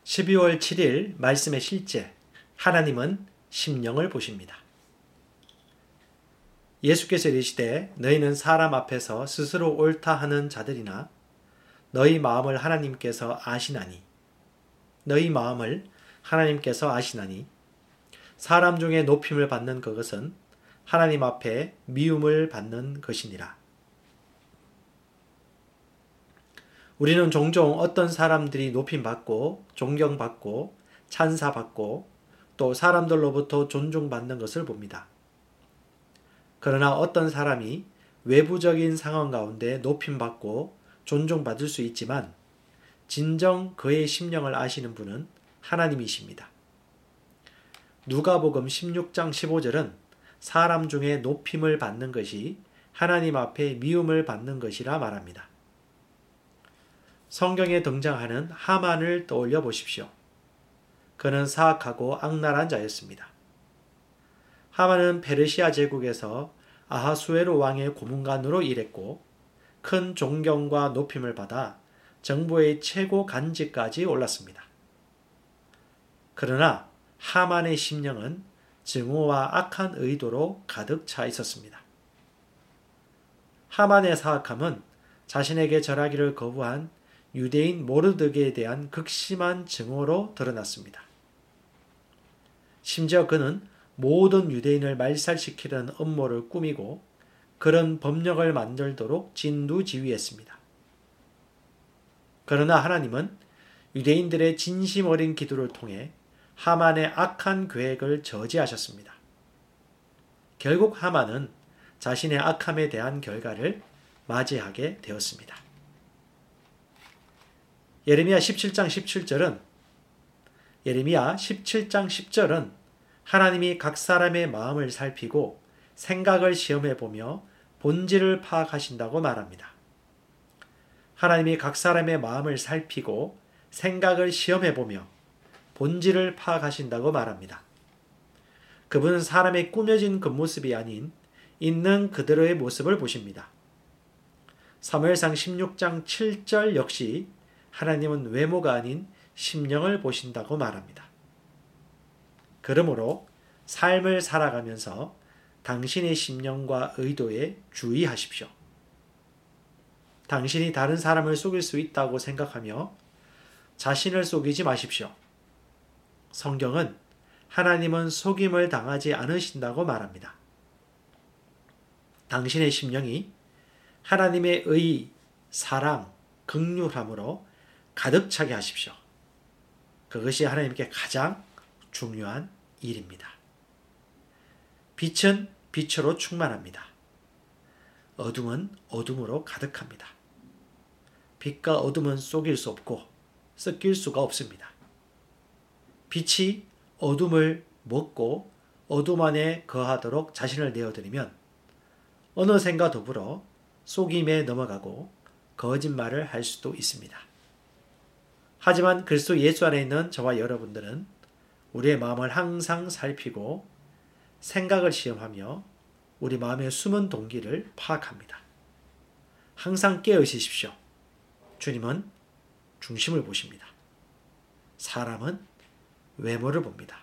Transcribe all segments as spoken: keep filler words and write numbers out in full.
십이월 칠일 말씀의 실제, 하나님은 심령을 보십니다. 예수께서 이르시되 너희는 사람 앞에서 스스로 옳다 하는 자들이나 너희 마음을 하나님께서 아시나니 너희 마음을 하나님께서 아시나니 사람 중에 높임을 받는 그것은 하나님 앞에 미움을 받는 것이니라. 우리는 종종 어떤 사람들이 높임받고 존경받고 찬사받고 또 사람들로부터 존중받는 것을 봅니다. 그러나 어떤 사람이 외부적인 상황 가운데 높임받고 존중받을 수 있지만 진정 그의 심령을 아시는 분은 하나님이십니다. 누가복음 십육 장 십오 절은 사람 중에 높임을 받는 것이 하나님 앞에 미움을 받는 것이라 말합니다. 성경에 등장하는 하만을 떠올려 보십시오. 그는 사악하고 악랄한 자였습니다. 하만은 페르시아 제국에서 아하수에로 왕의 고문관으로 일했고 큰 존경과 높임을 받아 정부의 최고 간직까지 올랐습니다. 그러나 하만의 심령은 증오와 악한 의도로 가득 차 있었습니다. 하만의 사악함은 자신에게 절하기를 거부한 유대인 모르드게에 대한 극심한 증오로 드러났습니다. 심지어 그는 모든 유대인을 말살시키려는 음모를 꾸미고 그런 법령을 만들도록 진두지휘했습니다. 그러나 하나님은 유대인들의 진심 어린 기도를 통해 하만의 악한 계획을 저지하셨습니다. 결국 하만은 자신의 악함에 대한 결과를 맞이하게 되었습니다. 예레미야 십칠 장 십칠 절은 예레미야 십칠 장 십 절은 하나님이 각 사람의 마음을 살피고 생각을 시험해 보며 본질을 파악하신다고 말합니다. 하나님이 각 사람의 마음을 살피고 생각을 시험해 보며 본질을 파악하신다고 말합니다. 그분은 사람의 꾸며진 겉모습이 아닌 있는 그대로의 모습을 보십니다. 사무엘상 십육 장 칠 절 역시 하나님은 외모가 아닌 심령을 보신다고 말합니다. 그러므로 삶을 살아가면서 당신의 심령과 의도에 주의하십시오. 당신이 다른 사람을 속일 수 있다고 생각하며 자신을 속이지 마십시오. 성경은 하나님은 속임을 당하지 않으신다고 말합니다. 당신의 심령이 하나님의 의, 사랑, 긍휼함으로 가득 차게 하십시오. 그것이 하나님께 가장 중요한 일입니다. 빛은 빛으로 충만합니다. 어둠은 어둠으로 가득합니다. 빛과 어둠은 속일 수 없고 섞일 수가 없습니다. 빛이 어둠을 먹고 어둠 안에 거하도록 자신을 내어드리면 어느샌가 더불어 속임에 넘어가고 거짓말을 할 수도 있습니다. 하지만 그리스도 예수 안에 있는 저와 여러분들은 우리의 마음을 항상 살피고 생각을 시험하며 우리 마음의 숨은 동기를 파악합니다. 항상 깨어 있으십시오. 주님은 중심을 보십니다. 사람은 외모를 봅니다.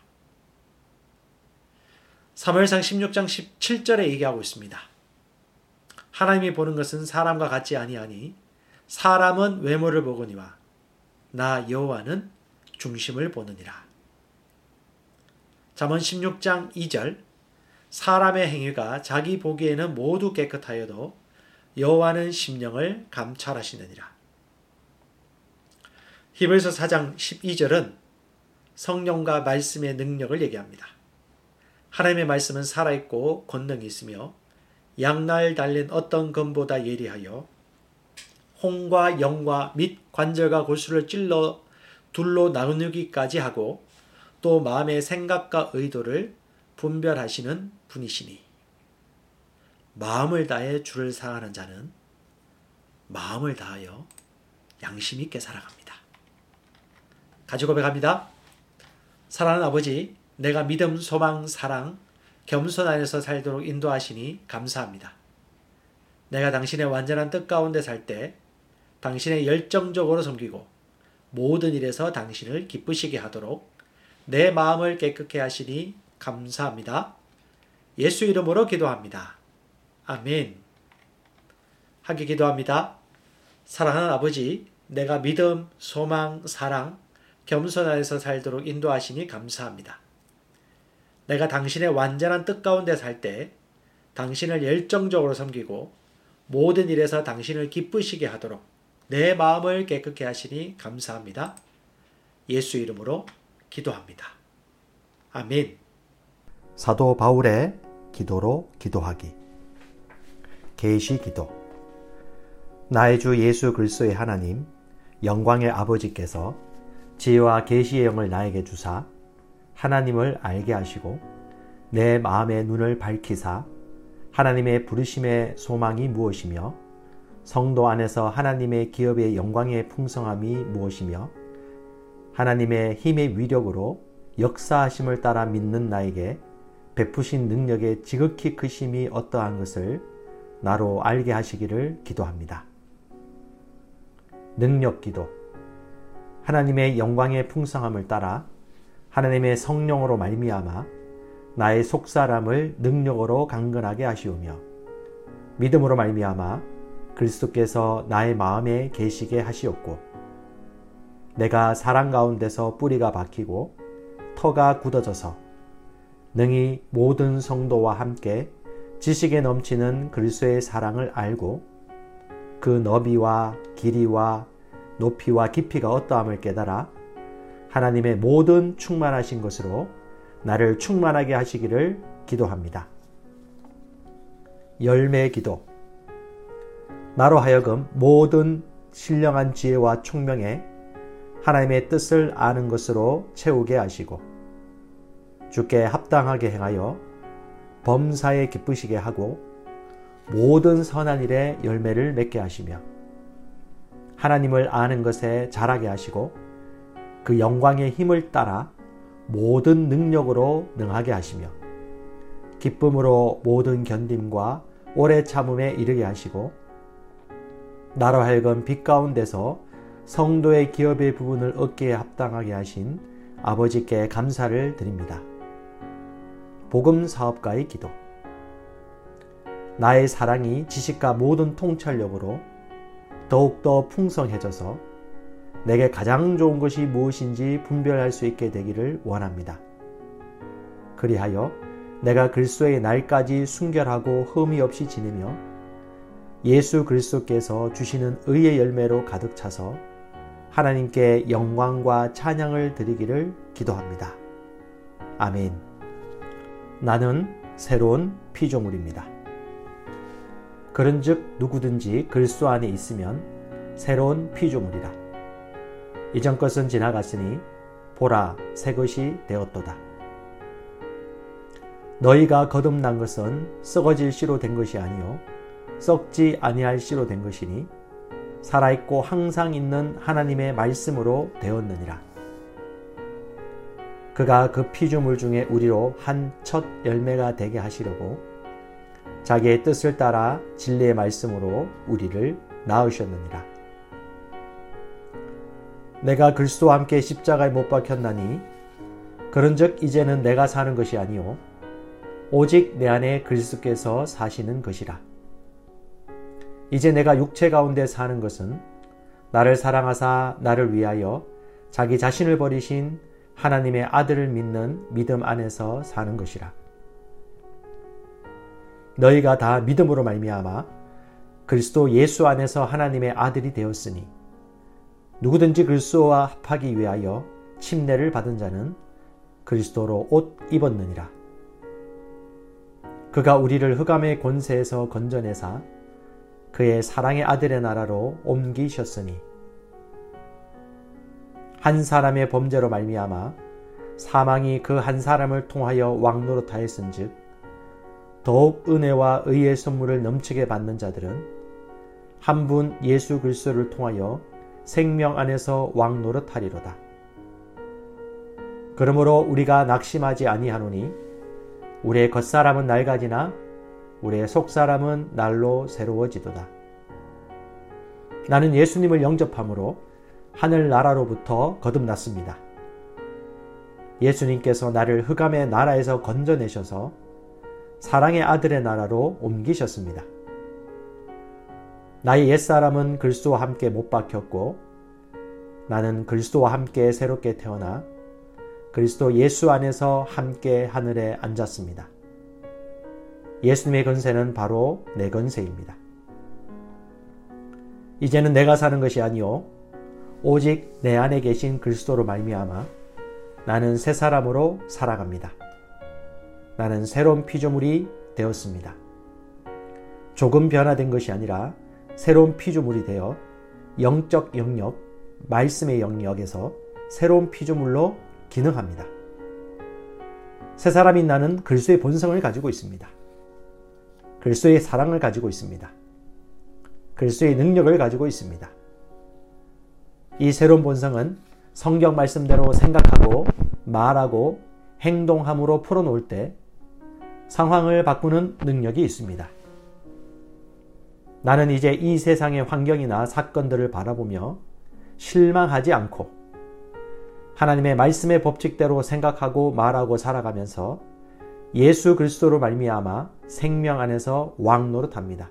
사무엘상 십육 장 십칠 절에 얘기하고 있습니다. 하나님이 보는 것은 사람과 같지 아니하니 사람은 외모를 보거니와 나 여호와는 중심을 보느니라. 잠언 십육 장 이 절 사람의 행위가 자기 보기에는 모두 깨끗하여도 여호와는 심령을 감찰하시느니라. 히브리서 사 장 십이 절은 성령과 말씀의 능력을 얘기합니다. 하나님의 말씀은 살아있고 권능이 있으며 양날 달린 어떤 검보다 예리하여 홍과 영과 및 관절과 골수를 찔러 둘로 나누기까지 하고 또 마음의 생각과 의도를 분별하시는 분이시니 마음을 다해 주를 사랑하는 자는 마음을 다하여 양심 있게 살아갑니다. 가지 고백합니다. 사랑하는 아버지, 내가 믿음, 소망, 사랑, 겸손 안에서 살도록 인도하시니 감사합니다. 내가 당신의 완전한 뜻 가운데 살 때 당신의 열정적으로 섬기고 모든 일에서 당신을 기쁘시게 하도록 내 마음을 깨끗게 하시니 감사합니다. 예수 이름으로 기도합니다. 아멘. 하기 기도합니다. 사랑하는 아버지, 내가 믿음, 소망, 사랑, 겸손 안에서 살도록 인도하시니 감사합니다. 내가 당신의 완전한 뜻 가운데 살 때 당신을 열정적으로 섬기고 모든 일에서 당신을 기쁘시게 하도록 내 마음을 깨끗게 하시니 감사합니다. 예수 이름으로 기도합니다. 아멘. 사도 바울의 기도로 기도하기. 계시 기도. 나의 주 예수 그리스도의 하나님, 영광의 아버지께서 지혜와 계시의 영을 나에게 주사 하나님을 알게 하시고 내 마음의 눈을 밝히사 하나님의 부르심의 소망이 무엇이며 성도 안에서 하나님의 기업의 영광의 풍성함이 무엇이며 하나님의 힘의 위력으로 역사하심을 따라 믿는 나에게 베푸신 능력의 지극히 크심이 어떠한 것을 나로 알게 하시기를 기도합니다. 능력 기도. 하나님의 영광의 풍성함을 따라 하나님의 성령으로 말미암아 나의 속사람을 능력으로 강건하게 하시오며 믿음으로 말미암아 그리스도께서 나의 마음에 계시게 하시옵고 내가 사랑 가운데서 뿌리가 박히고 터가 굳어져서 능히 모든 성도와 함께 지식에 넘치는 그리스도의 사랑을 알고 그 너비와 길이와 높이와 깊이가 어떠함을 깨달아 하나님의 모든 충만하신 것으로 나를 충만하게 하시기를 기도합니다. 열매 기도. 나로 하여금 모든 신령한 지혜와 총명에 하나님의 뜻을 아는 것으로 채우게 하시고 주께 합당하게 행하여 범사에 기쁘시게 하고 모든 선한 일에 열매를 맺게 하시며 하나님을 아는 것에 자라게 하시고 그 영광의 힘을 따라 모든 능력으로 능하게 하시며 기쁨으로 모든 견딤과 오래 참음에 이르게 하시고 나로 하여금 빛 가운데서 성도의 기업의 부분을 얻기에 합당하게 하신 아버지께 감사를 드립니다. 복음 사업가의 기도. 나의 사랑이 지식과 모든 통찰력으로 더욱더 풍성해져서 내게 가장 좋은 것이 무엇인지 분별할 수 있게 되기를 원합니다. 그리하여 내가 그리스도의 날까지 순결하고 흠이 없이 지내며 예수 그리스도께서 주시는 의의 열매로 가득 차서 하나님께 영광과 찬양을 드리기를 기도합니다. 아멘. 나는 새로운 피조물입니다. 그런즉 누구든지 그리스도 안에 있으면 새로운 피조물이라. 이전 것은 지나갔으니 보라 새 것이 되었도다. 너희가 거듭난 것은 썩어질 씨로 된 것이 아니요 썩지 아니할 씨로 된 것이니 살아있고 항상 있는 하나님의 말씀으로 되었느니라. 그가 그 피조물 중에 우리로 한 첫 열매가 되게 하시려고 자기의 뜻을 따라 진리의 말씀으로 우리를 낳으셨느니라. 내가 그리스도와 함께 십자가에 못 박혔나니 그런즉 이제는 내가 사는 것이 아니요 오직 내 안에 그리스도께서 사시는 것이라. 이제 내가 육체 가운데 사는 것은 나를 사랑하사 나를 위하여 자기 자신을 버리신 하나님의 아들을 믿는 믿음 안에서 사는 것이라. 너희가 다 믿음으로 말미암아 그리스도 예수 안에서 하나님의 아들이 되었으니 누구든지 그리스도와 합하기 위하여 침례를 받은 자는 그리스도로 옷 입었느니라. 그가 우리를 흑암의 권세에서 건져내사 그의 사랑의 아들의 나라로 옮기셨으니 한 사람의 범죄로 말미암아 사망이 그 한 사람을 통하여 왕노릇하였은즉 더욱 은혜와 의의 선물을 넘치게 받는 자들은 한 분 예수 그리스도를 통하여 생명 안에서 왕노릇하리로다. 그러므로 우리가 낙심하지 아니하노니 우리의 겉사람은 낡아지나 우리의 속사람은 날로 새로워지도다. 나는 예수님을 영접함으로 하늘나라로부터 거듭났습니다. 예수님께서 나를 흑암의 나라에서 건져내셔서 사랑의 아들의 나라로 옮기셨습니다. 나의 옛사람은 그리스도와 함께 못 박혔고 나는 그리스도와 함께 새롭게 태어나 그리스도 예수 안에서 함께 하늘에 앉았습니다. 예수님의 건세는 바로 내 건세입니다. 이제는 내가 사는 것이 아니요 오직 내 안에 계신 그리스도로 말미암아 나는 새 사람으로 살아갑니다. 나는 새로운 피조물이 되었습니다. 조금 변화된 것이 아니라 새로운 피조물이 되어 영적 영역, 말씀의 영역에서 새로운 피조물로 기능합니다. 새 사람인 나는 그리스도의 본성을 가지고 있습니다. 그리스도의 사랑을 가지고 있습니다. 그리스도의 능력을 가지고 있습니다. 이 새로운 본성은 성경 말씀대로 생각하고 말하고 행동함으로 풀어놓을 때 상황을 바꾸는 능력이 있습니다. 나는 이제 이 세상의 환경이나 사건들을 바라보며 실망하지 않고 하나님의 말씀의 법칙대로 생각하고 말하고 살아가면서 예수 그리스도로 말미암아 생명 안에서 왕 노릇합니다.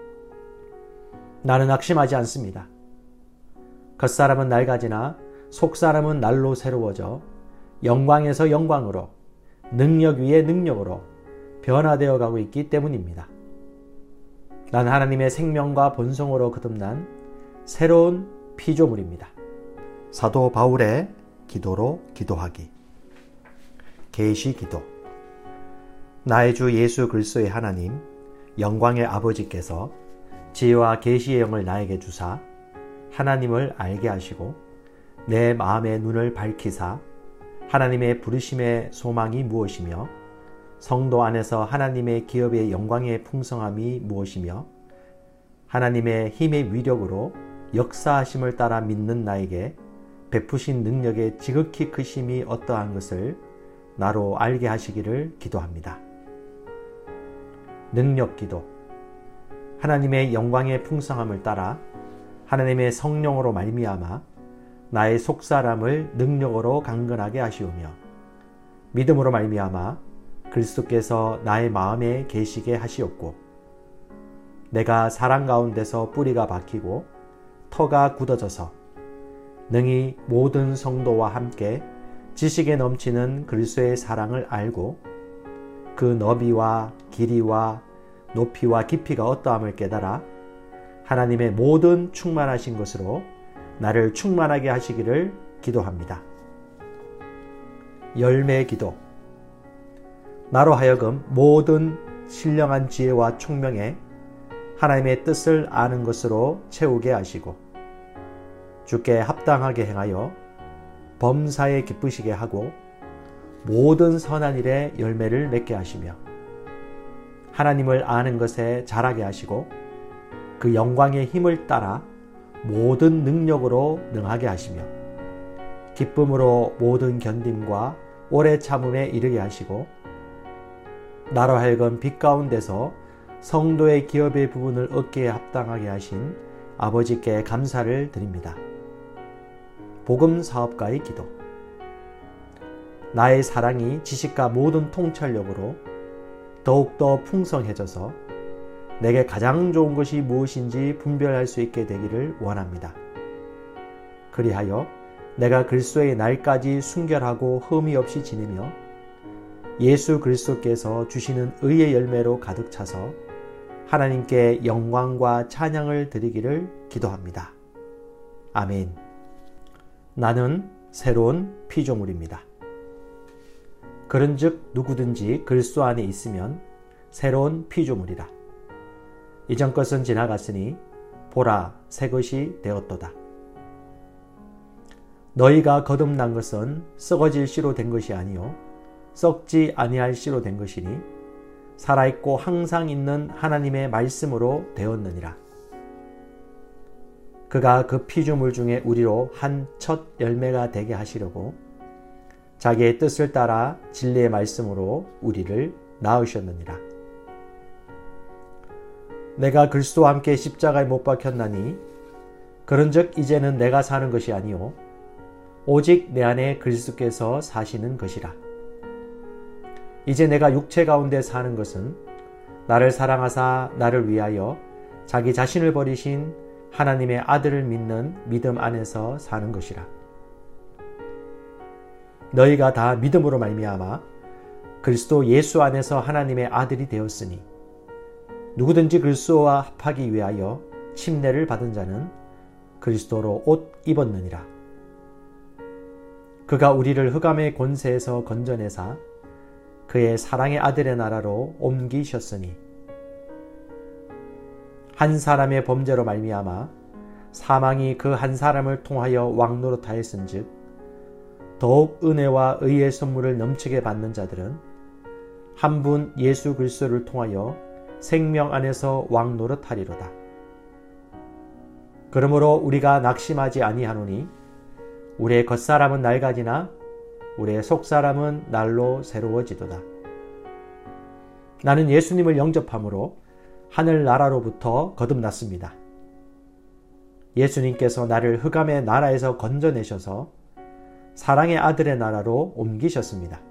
나는 낙심하지 않습니다. 겉사람은 낡아지나 속사람은 날로 새로워져 영광에서 영광으로 능력 위에 능력으로 변화되어 가고 있기 때문입니다. 난 하나님의 생명과 본성으로 거듭난 새로운 피조물입니다. 사도 바울의 기도로 기도하기. 계시 기도. 나의 주 예수 그리스도의 하나님, 영광의 아버지께서 지혜와 계시의 영을 나에게 주사 하나님을 알게 하시고 내 마음의 눈을 밝히사 하나님의 부르심의 소망이 무엇이며 성도 안에서 하나님의 기업의 영광의 풍성함이 무엇이며 하나님의 힘의 위력으로 역사하심을 따라 믿는 나에게 베푸신 능력의 지극히 크심이 어떠한 것을 나로 알게 하시기를 기도합니다. 능력 기도. 하나님의 영광의 풍성함을 따라 하나님의 성령으로 말미암아 나의 속사람을 능력으로 강건하게 하시오며 믿음으로 말미암아 그리스도께서 나의 마음에 계시게 하시옵고 내가 사랑 가운데서 뿌리가 박히고 터가 굳어져서 능히 모든 성도와 함께 지식에 넘치는 그리스도의 사랑을 알고 그 너비와 길이와 높이와 깊이가 어떠함을 깨달아 하나님의 모든 충만하신 것으로 나를 충만하게 하시기를 기도합니다. 열매 기도. 나로 하여금 모든 신령한 지혜와 총명에 하나님의 뜻을 아는 것으로 채우게 하시고 주께 합당하게 행하여 범사에 기쁘시게 하고 모든 선한 일에 열매를 맺게 하시며 하나님을 아는 것에 자라게 하시고 그 영광의 힘을 따라 모든 능력으로 능하게 하시며 기쁨으로 모든 견딤과 오래 참음에 이르게 하시고 나로 하여금 빛 가운데서 성도의 기업의 부분을 얻기에 합당하게 하신 아버지께 감사를 드립니다. 복음 사업가의 기도. 나의 사랑이 지식과 모든 통찰력으로 더욱더 풍성해져서 내게 가장 좋은 것이 무엇인지 분별할 수 있게 되기를 원합니다. 그리하여 내가 그리스도의 날까지 순결하고 흠이 없이 지내며 예수 그리스도께서 주시는 의의 열매로 가득 차서 하나님께 영광과 찬양을 드리기를 기도합니다. 아멘. 나는 새로운 피조물입니다. 그런즉 누구든지 그리스도 안에 있으면 새로운 피조물이라. 이전 것은 지나갔으니 보라 새 것이 되었도다. 너희가 거듭난 것은 썩어질 씨로 된 것이 아니요 썩지 아니할 씨로 된 것이니 살아있고 항상 있는 하나님의 말씀으로 되었느니라. 그가 그 피조물 중에 우리로 한 첫 열매가 되게 하시려고 자기의 뜻을 따라 진리의 말씀으로 우리를 낳으셨느니라. 내가 그리스도와 함께 십자가에 못 박혔나니 그런즉 이제는 내가 사는 것이 아니요 오직 내 안에 그리스도께서 사시는 것이라. 이제 내가 육체 가운데 사는 것은 나를 사랑하사 나를 위하여 자기 자신을 버리신 하나님의 아들을 믿는 믿음 안에서 사는 것이라. 너희가 다 믿음으로 말미암아 그리스도 예수 안에서 하나님의 아들이 되었으니 누구든지 그리스도와 합하기 위하여 침례를 받은 자는 그리스도로 옷 입었느니라. 그가 우리를 흑암의 권세에서 건져내사 그의 사랑의 아들의 나라로 옮기셨으니 한 사람의 범죄로 말미암아 사망이 그 한 사람을 통하여 왕노릇하였은즉 더욱 은혜와 의의 선물을 넘치게 받는 자들은 한 분 예수 그리스도를 통하여 생명 안에서 왕노릇하리로다. 그러므로 우리가 낙심하지 아니하노니 우리의 겉사람은 낡아지나 우리의 속사람은 날로 새로워지도다. 나는 예수님을 영접함으로 하늘나라로부터 거듭났습니다. 예수님께서 나를 흑암의 나라에서 건져내셔서 사랑의 아들의 나라로 옮기셨습니다.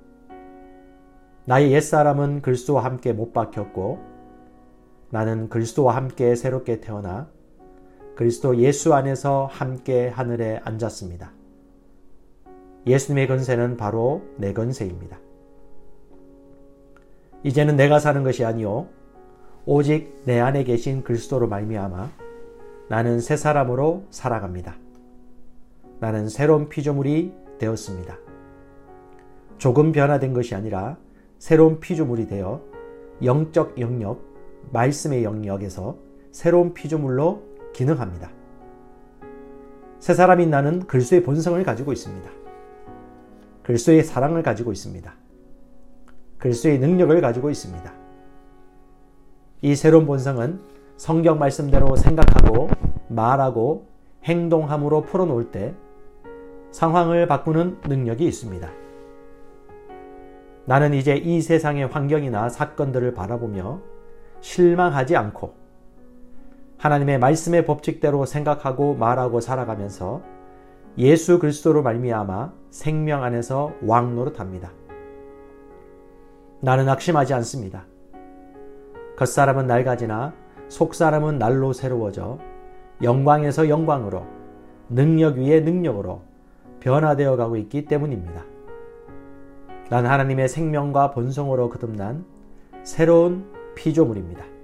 나의 옛사람은 그리스도와 함께 못 박혔고 나는 그리스도와 함께 새롭게 태어나 그리스도 예수 안에서 함께 하늘에 앉았습니다. 예수님의 건세는 바로 내 건세입니다. 이제는 내가 사는 것이 아니요 오직 내 안에 계신 그리스도로 말미암아 나는 새 사람으로 살아갑니다. 나는 새로운 피조물이 되었습니다. 조금 변화된 것이 아니라 새로운 피조물이 되어 영적 영역, 말씀의 영역에서 새로운 피조물로 기능합니다. 새 사람인 나는 그리스도의 본성을 가지고 있습니다. 그리스도의 사랑을 가지고 있습니다. 그리스도의 능력을 가지고 있습니다. 이 새로운 본성은 성경 말씀대로 생각하고 말하고 행동함으로 풀어놓을 때 상황을 바꾸는 능력이 있습니다. 나는 이제 이 세상의 환경이나 사건들을 바라보며 실망하지 않고 하나님의 말씀의 법칙대로 생각하고 말하고 살아가면서 예수 그리스도로 말미암아 생명 안에서 왕노릇합니다. 나는 낙심하지 않습니다. 겉사람은 낡아지나 속사람은 날로 새로워져 영광에서 영광으로 능력 위에 능력으로 변화되어 가고 있기 때문입니다. 난 하나님의 생명과 본성으로 거듭난 새로운 피조물입니다.